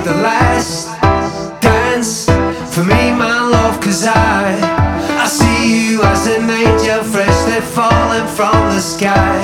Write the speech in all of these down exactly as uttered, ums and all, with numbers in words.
the last dance for me, my love, 'cause I I see you as an angel freshly falling from the sky.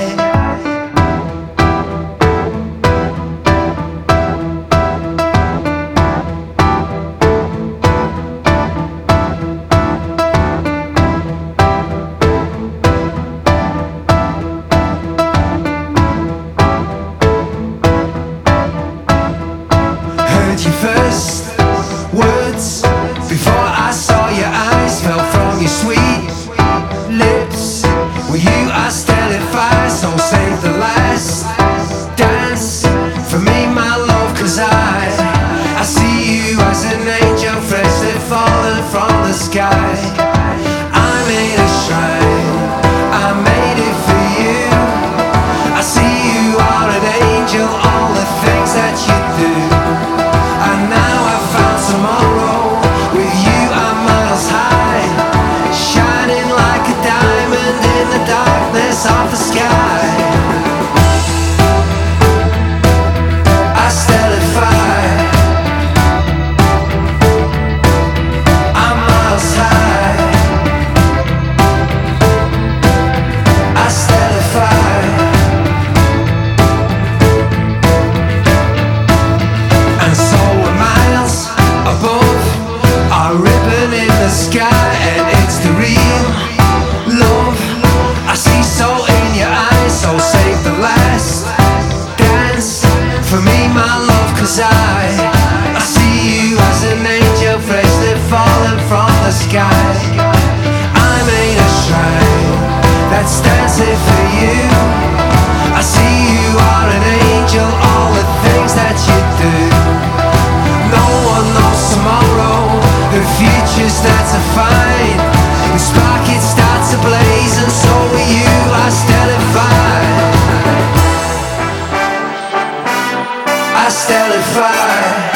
Your first words before I saw your eyes fell from your sweet lips. Were you I still fire, so save the last dance for me, my love, 'cause I I see you as an angel freshly falling from the sky. I made a shrine, I made it for you. I see you are an angel, all the things that you do. And now I've found tomorrow. With you I'm miles high, shining like a diamond in the darkness of the sky. I stellify, I'm miles high. I stellify. And so above our ribbon in the sky, and it's the real love I see so in your eyes. So save the last dance for me, my love, 'cause I I see you as an angel freshly falling from the sky. I made a shrine that's dancing for you. I see you are an angel, all the things that you do. No one knows tomorrow, the future's not to find. The spark, it starts to blaze, and so are you, I stellify. I stellify.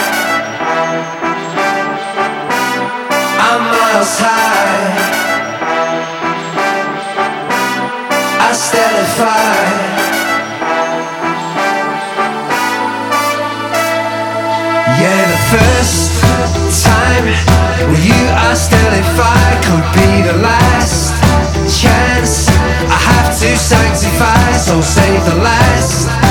I'm miles high. I stellify. Yeah, the first time with you I stellify could be the last chance I have to sanctify, so save the last